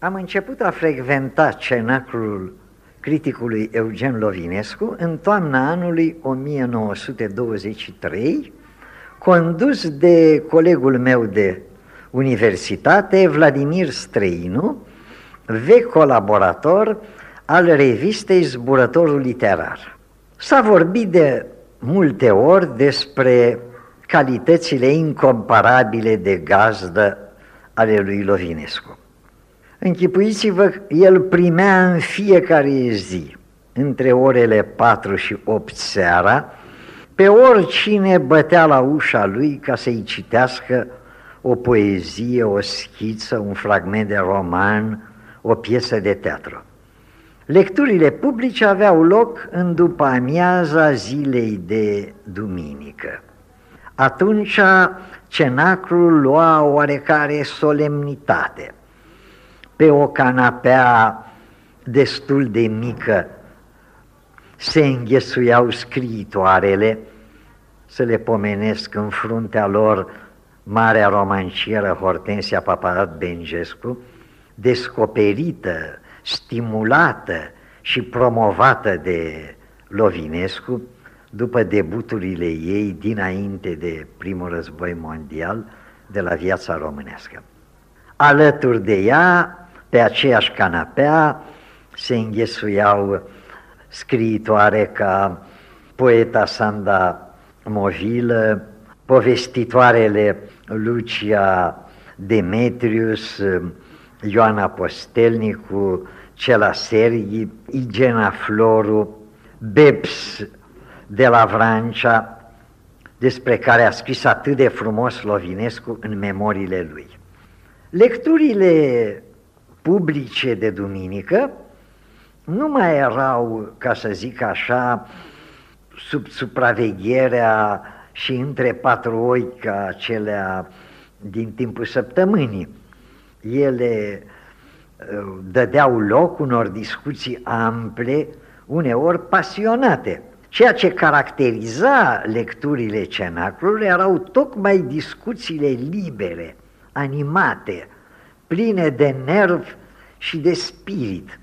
am început a frecventa cenaclul criticului Eugen Lovinescu în toamna anului 1923, condus de colegul meu de universitate, Vladimir Străinu, vechi colaborator al revistei Zburătorul Literar. S-a vorbit de multe ori despre calitățile incomparabile de gazdă ale lui Lovinescu. Închipuiți-vă, el primea în fiecare zi, între orele 4 și 8 seara, pe oricine bătea la ușa lui ca să-i citească o poezie, o schiță, un fragment de roman, o piesă de teatru. Lecturile publice aveau loc în după amiaza zilei de duminică. Atunci cenaclul lua oarecare solemnitate. Pe o canapea destul de mică se înghesuiau scriitoarele, să le pomenesc în fruntea lor marea romancieră Hortensia Papalat Bengescu, descoperită, stimulată și promovată de Lovinescu după debuturile ei dinainte de primul război mondial de la Viața românească. Alături de ea, pe aceeași canapea, se înghesuiau scriitoare ca poeta Sanda Movilă, povestitoarele Lucia Demetrius, Ioana Postelnicu, Cela Serghi, Igena Floru, Bebs de la Vrancea, despre care a scris atât de frumos Lovinescu în memoriile lui. Lecturile publice de duminică nu mai erau, ca să zic așa, sub supravegherea și între patru ochi ca acelea din timpul săptămânii. Ele dădeau loc unor discuții ample, uneori pasionate. Ceea ce caracteriza lecturile cenaclului erau tocmai discuțiile libere, animate, pline de nerv și de spirit.